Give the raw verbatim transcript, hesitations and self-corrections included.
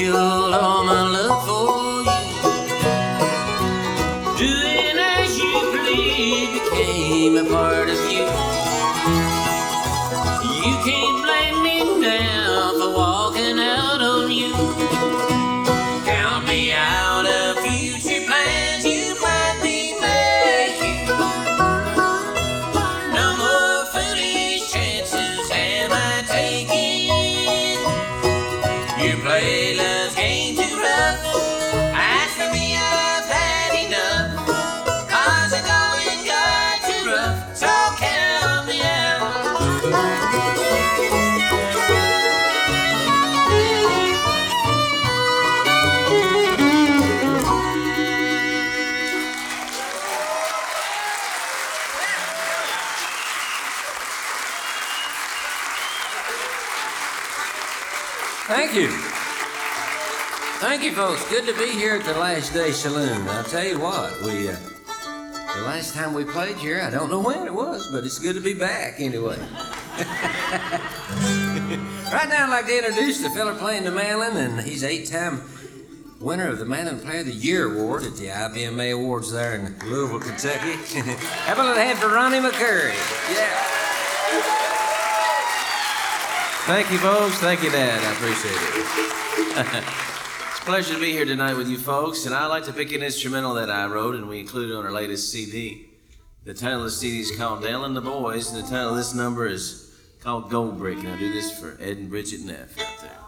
revealed all my love for you. Doing as you please became a part of you. You can't blame me now for walking out on you. Count me out of future plans you might be making. No more foolish chances am I taking. You play love's game too rough. As for me, I've had enough. Cause the going got too rough. So count me out. Thank you. Thank you, folks. Good to be here at the Last Day Saloon. I'll tell you what, we, uh, the last time we played here, I don't know when it was, but it's good to be back anyway. Right now, I'd like to introduce the fella playing the mandolin, and he's eight-time winner of the Mandolin Player of the Year Award at the I B M A Awards there in Louisville, Kentucky. How about a hand for Ronnie McCurry? Yeah. Thank you, folks. Thank you, Dad. I appreciate it. It's a pleasure to be here tonight with you folks, and I'd like to pick an instrumental that I wrote and we included on our latest C D. The title of the C D is called Dale and the Boys, and the title of this number is called Gold Brick, and I do this for Ed and Bridget Neff out there.